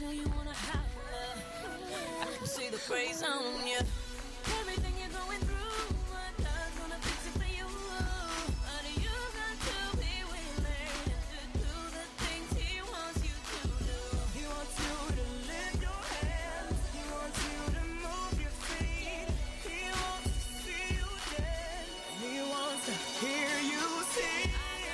till you wanna holler. I can see the praise on you. Everything you're going through, God's gonna fix it for you. But you got to be willing to do the things He wants you to do. He wants you to lift your hands. He wants you to move your feet. He wants to see you dance. He wants to hear you sing.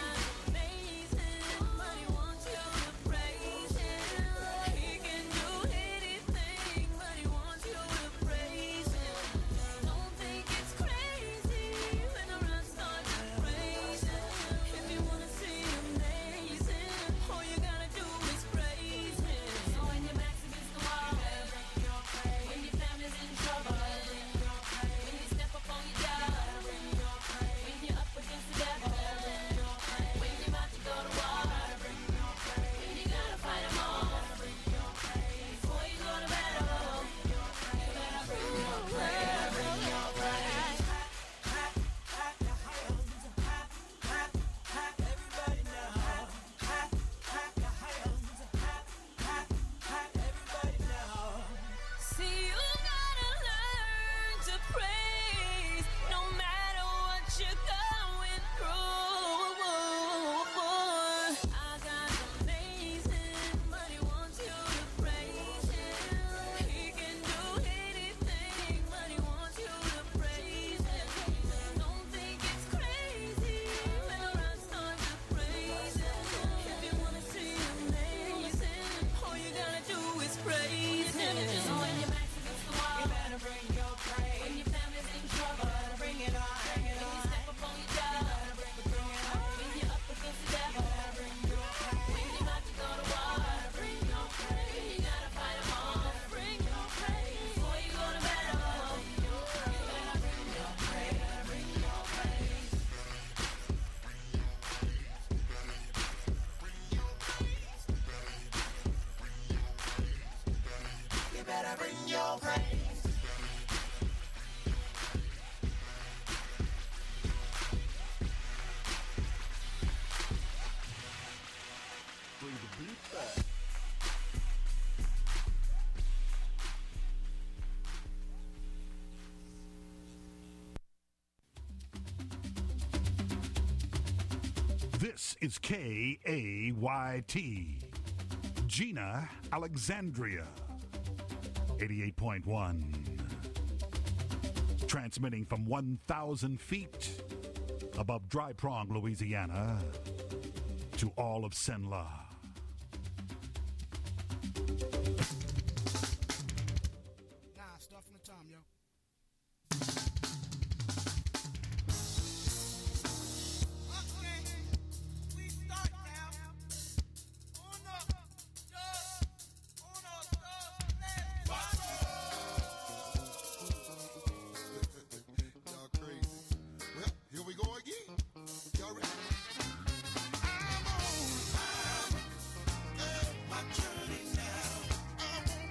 This is K-A-Y-T. Gina Alexandria. 88.1. Transmitting from 1,000 feet above Dry Prong, Louisiana, to all of Senla. Nah, start from the time, yo. My journey now. I won't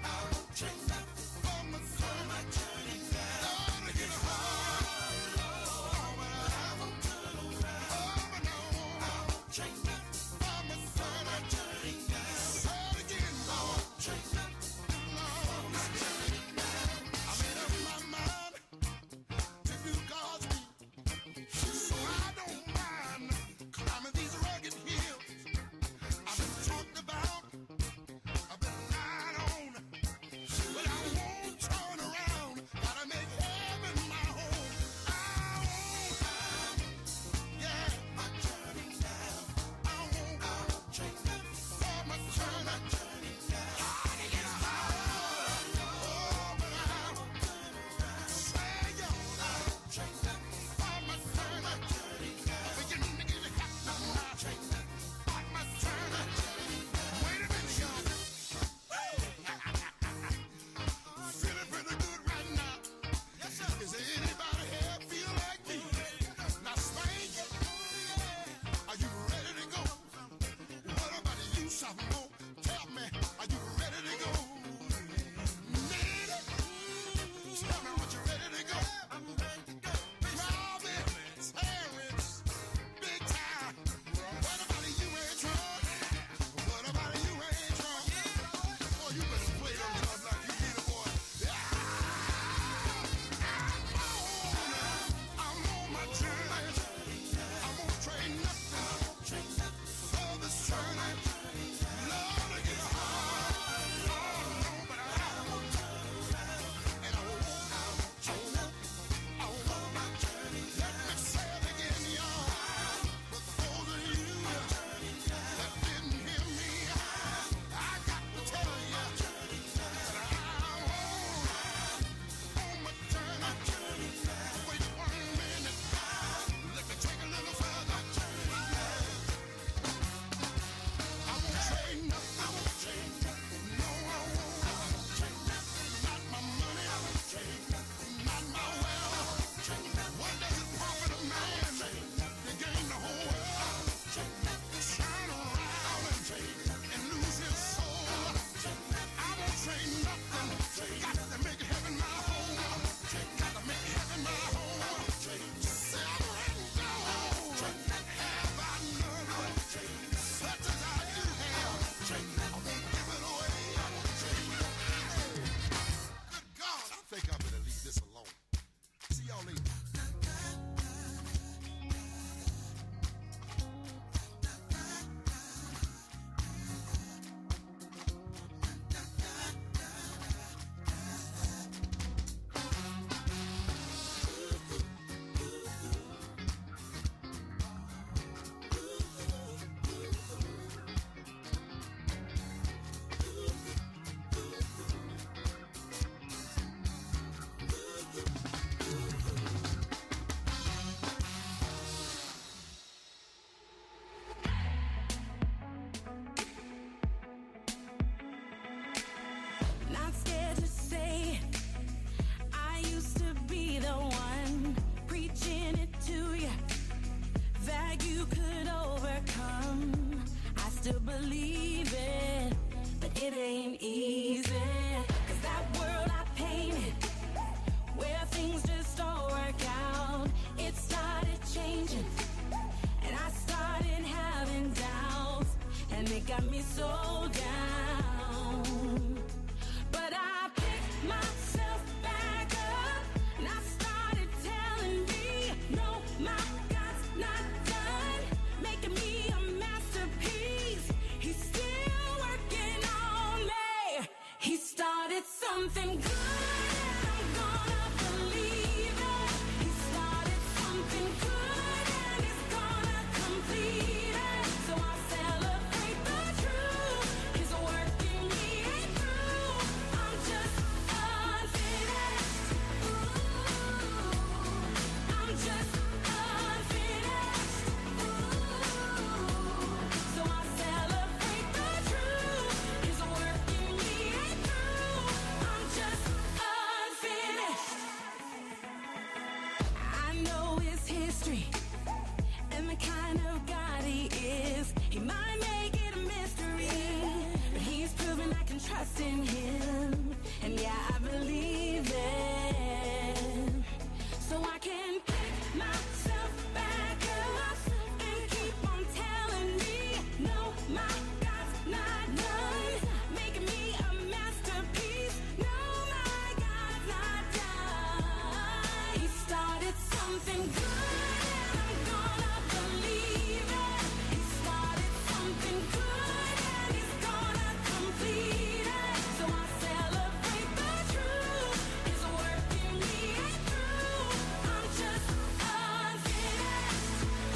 know his history and the kind of God he is. He might make it a mystery, but he's proven I can trust in him. And yeah, I believe it. So I can pick myself back up and keep on telling me, no, my God's not done making me a masterpiece. No, my God's not done. He started something good, and I'm gonna believe it. He started something good, and he's gonna complete it. So I celebrate the truth is working me through. I'm just unfinished.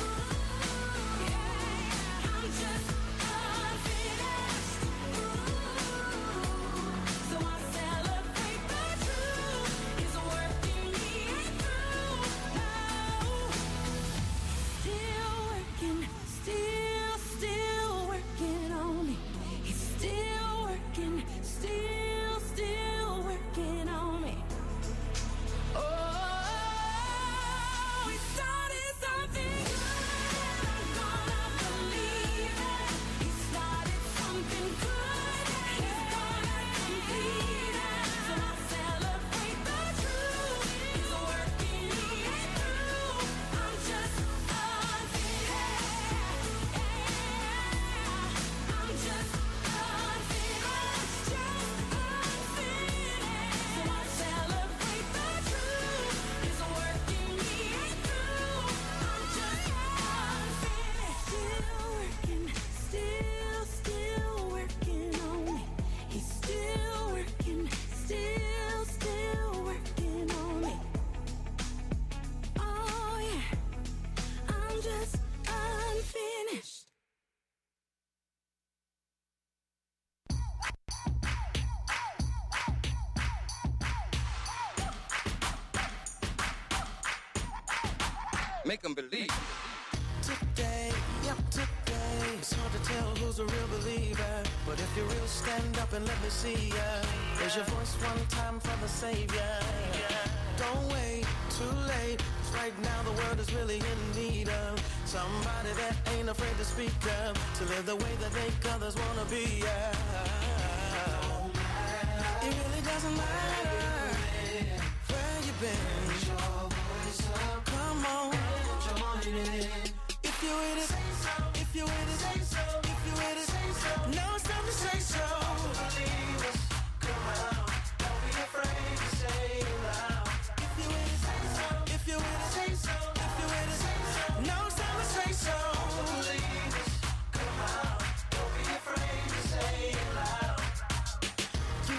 Yeah, I'm just unfinished. So I celebrate the truth is working me through. Still working, still working on me. He's still working, still working on me. Oh, he started something good, and I'm gonna believe it. He started something good, and he's gonna complete it. So I celebrate the truth, he's working me through. I'm just unfinished. I'm just unfinished, So I celebrate the truth is working me through. I'm just unfinished. Still working on me. He's still working, still working on me. Oh yeah, I'm just unfinished. Make them believe. Today, it's hard to tell who's a real believer. But if you're real, stand up and let me see ya. Raise your voice one time for the Savior. Don't wait, too late. 'Cause right now the world is really in need of somebody that ain't afraid to speak up, to live the way that make others wanna be. It really doesn't matter where you've been. Come on, join in. If you with it, if you with it, if you with it, no, it's time to say so. Believers, come out, don't be afraid to say it loud. If you with it, if you with it, if you with it, no, it's time to say so. Believers, come out, don't be afraid to say it loud. You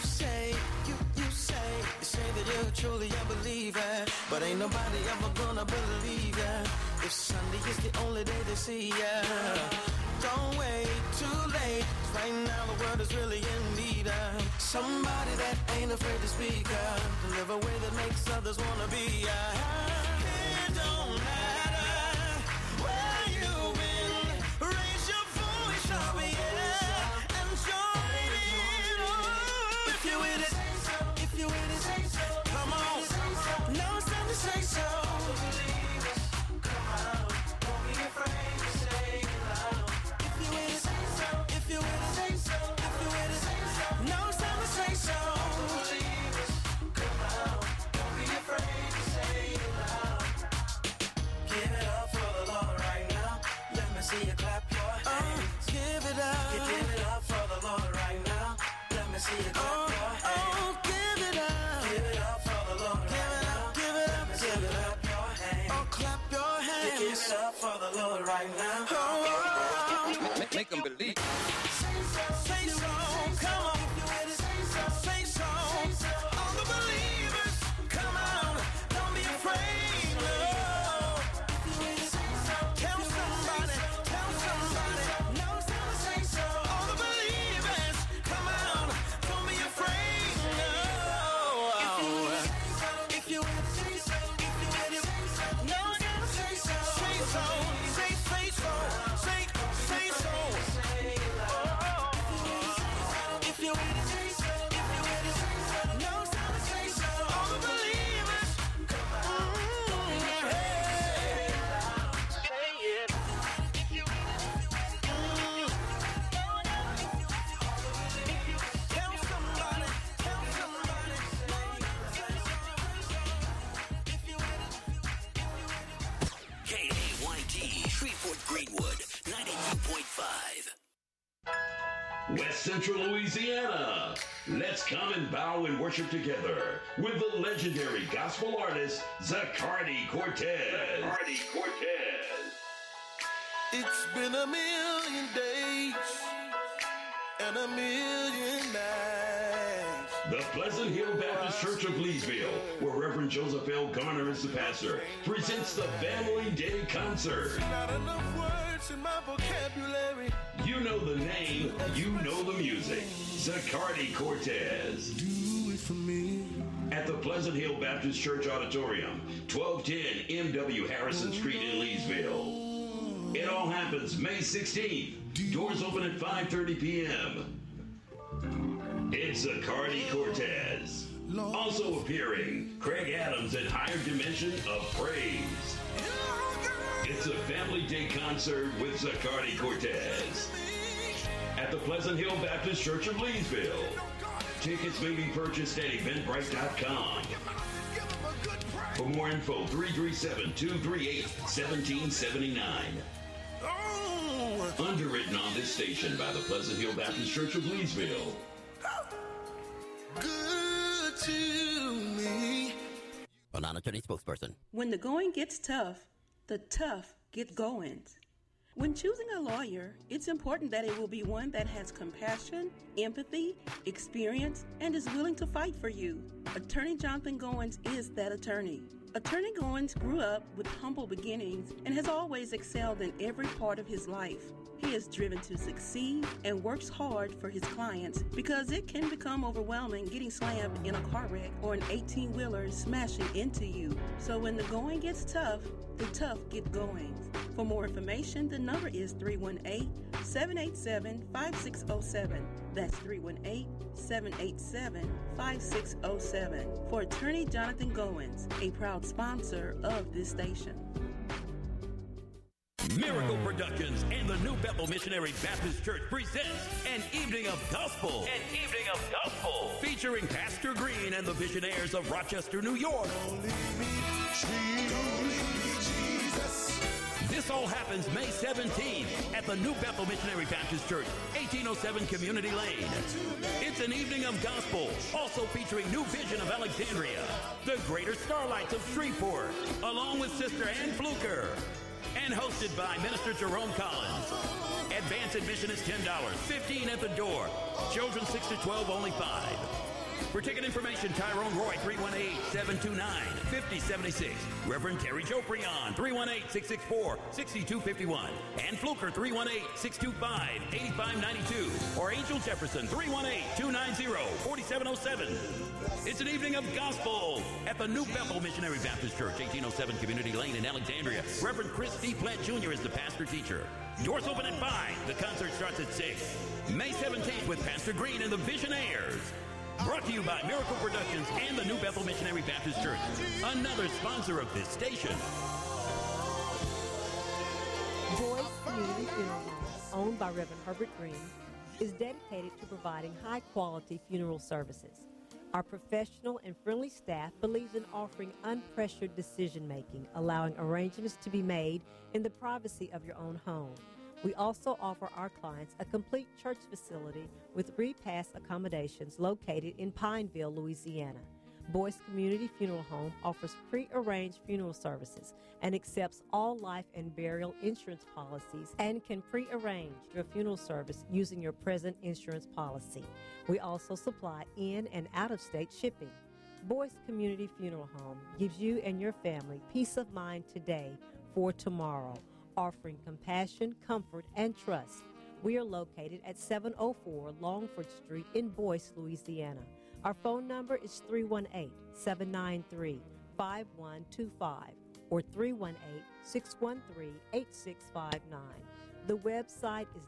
say that you're truly a believer, but ain't nobody ever gonna believe ya if Sunday is the only day they see ya. Don't wait, too late. 'Cause right now the world is really in need of somebody that ain't afraid to speak up, to live a way that makes others wanna be. It don't matter where you've been. Raise your voice up, yeah, and join in. Oh, if you with it, if you with it, come on. No, it's time to say so. Believers, come out. Don't be afraid to say it loud. If you with it, if you with it, if you with it, no, it's time to say so. Believers, come out. Don't be afraid to say it loud. Give it up for the Lord right now. Let me see you clap your hands. Give it up. Give it up for the Lord right now. Let me see you clap your hands. Give it up. Give it up for the Lord right now. Give it up. Give it up your hands. Oh, clap your hands. Give it up for the Lord right now. Make them believe. Say so, come on. Say so, all the believers, come on. Don't be afraid, no. Tell somebody, no, it's time to say so. All the believers, come on. Don't be afraid, no. If you no, I gotta say so. Say so, say so, say so. Central Louisiana. Let's come and bow and worship together with the legendary gospel artist, Zacardi Cortez. Zacardi Cortez. It's been a million days and a million nights. The Pleasant Hill Baptist Church of Leesville, where Reverend Joseph L. Garner is the pastor, presents the Family Day Concert. Not enough words in my vocabulary. You know the name, you know the music. Zacardi Cortez. Do it for me. At the Pleasant Hill Baptist Church Auditorium, 1210 M.W. Harrison Street in Leesville. It all happens May 16th. Doors open at 5:30 p.m. It's Zacardi Cortez. Also appearing, Craig Adams at Higher Dimension of Praise. It's a Family Day concert with Zacardi Cortez at the Pleasant Hill Baptist Church of Leesville. Tickets may be purchased at eventbrite.com. For more info, 337-238-1779. Underwritten on this station by the Pleasant Hill Baptist Church of Leesville. Good to me. A non-attorney spokesperson. When the going gets tough, the tough get going. When choosing a lawyer, it's important that it will be one that has compassion, empathy, experience, and is willing to fight for you. Attorney Jonathan Goins is that attorney. Attorney Goins grew up with humble beginnings and has always excelled in every part of his life. He is driven to succeed and works hard for his clients because it can become overwhelming getting slammed in a car wreck or an 18-wheeler smashing into you. So when the going gets tough, the tough get going. For more information, the number is 318-787-5607. That's 318-787-5607. For Attorney Jonathan Goins, a proud sponsor of this station. Miracle Productions and the New Bethel Missionary Baptist Church presents An Evening of Gospel. An Evening of Gospel. Featuring Pastor Green and the Visionaires of Rochester, New York. Don't leave me, Jesus. This all happens May 17th at the New Bethel Missionary Baptist Church, 1807 Community Lane. It's an evening of gospel, also featuring New Vision of Alexandria, the Greater Starlights of Shreveport, along with Sister Ann Fluker, and hosted by Minister Jerome Collins. Advance admission is $10, $15 at the door. Children 6 to 12, only $5. For ticket information, Tyrone Roy, 318-729-5076. Reverend Terry Joprion, 318-664-6251. Ann Fluker, 318-625-8592. Or Angel Jefferson, 318-290-4707. It's an evening of gospel at the New Bethel Missionary Baptist Church, 1807 Community Lane in Alexandria. Reverend Chris D. Plant Jr. is the pastor teacher. Doors open at 5. The concert starts at 6. May 17th with Pastor Green and the Visionaires. Brought to you by Miracle Productions and the New Bethel Missionary Baptist Church, another sponsor of this station. Boys Community Funeral Home, owned by Reverend Herbert Green, is dedicated to providing high-quality funeral services. Our professional and friendly staff believes in offering unpressured decision-making, allowing arrangements to be made in the privacy of your own home. We also offer our clients a complete church facility with repass accommodations located in Pineville, Louisiana. Boyce Community Funeral Home offers pre-arranged funeral services and accepts all life and burial insurance policies and can pre-arrange your funeral service using your present insurance policy. We also supply in- and out-of-state shipping. Boyce Community Funeral Home gives you and your family peace of mind today for tomorrow, offering compassion, comfort, and trust. We are located at 704 Longford Street in Boyce, Louisiana. Our phone number is 318-793-5125 or 318-613-8659. The website is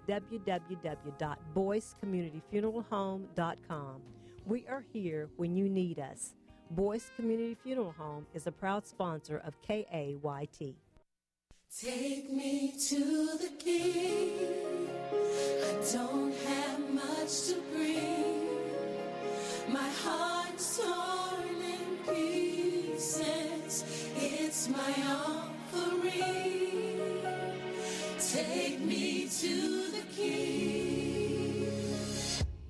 www.boycecommunityfuneralhome.com. We are here when you need us. Boyce Community Funeral Home is a proud sponsor of KAYT. Take me to the King. I don't have much to bring. My heart's torn in pieces. It's my offering. Take me to the King.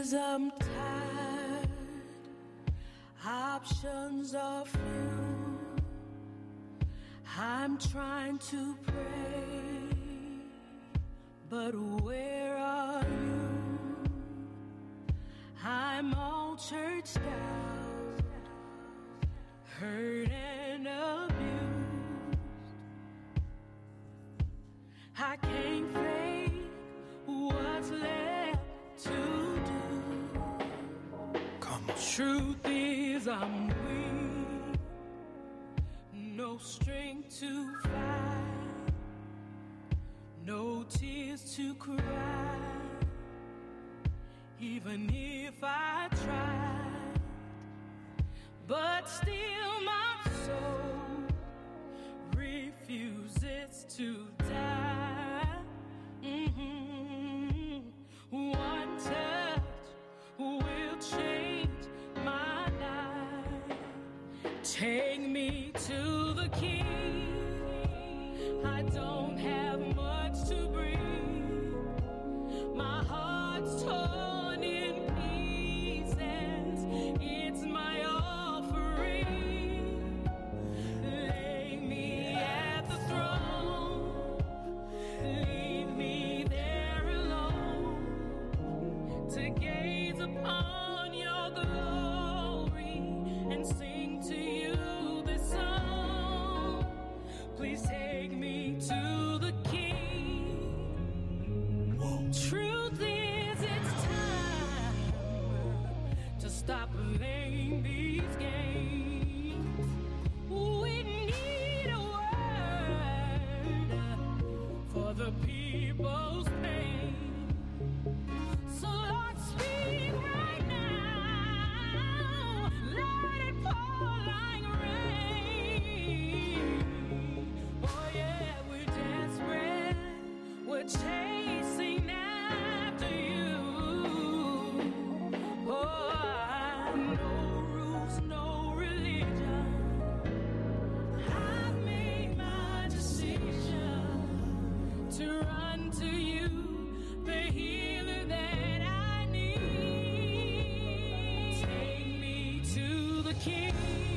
'cause I'm tired. Options are few. I'm trying to pray, but where are you? I'm all churched out, hurt and abused. I can't fake what's left to do. Come on. Truth is I'm weak, no strength to fight, no tears to cry. Even if I tried, but still my soul refuses to die. One touch will change my life. Take me to the King. I don't have much to bring. My heart's torn in pieces. It's my offering. Lay me at the throne. Leave me there alone to gaze upon your glory and sing to you this song. Please take me to the King. Truth is, it's time to stop playing these games. We need a word for the people's pain. So Lord, speak right now. Let it pour like rain. Oh yeah, we're desperate. We're chasing after you. Oh, no rules, no religion. I've made my decision to run to you, the healer that I need. Take me to the King.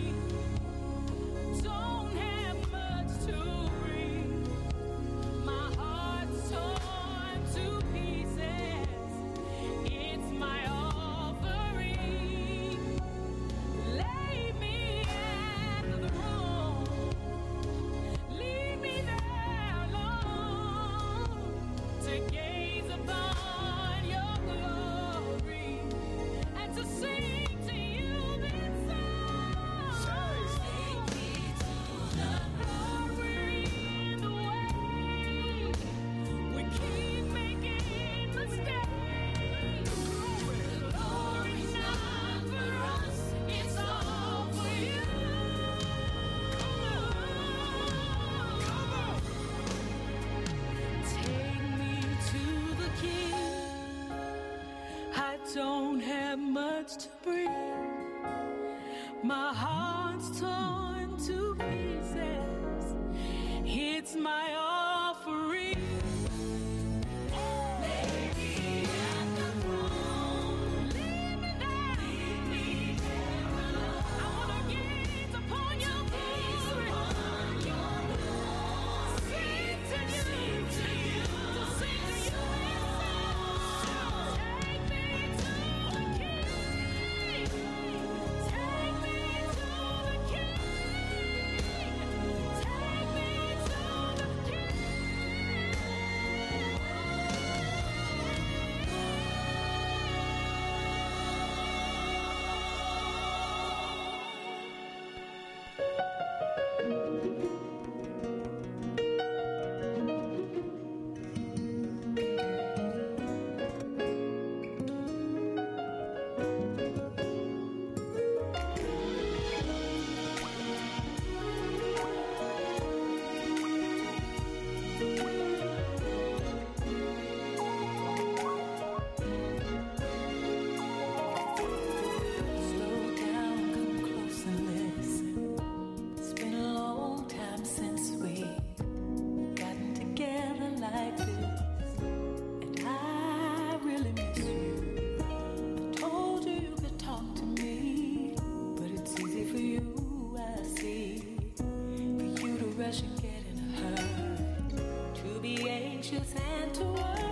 Don't have much to bring. My heart's torn to pieces. It's my offering. Lay me at the throne. Leave me there alone to gaze upon your glory and to sing to you this song. Take me to the Lord, we're in the way. We keep making mistakes. Glory's not for us, it's all for you. Take me to the King. I don't have much to bring. My heart's torn to pieces. It's my offering. Lay me at the throne. Leave me there. I wanna gaze upon your glory. Sing to you. To sing to you. Take me to the King. Take me to should get in a hurry to be anxious and to worry.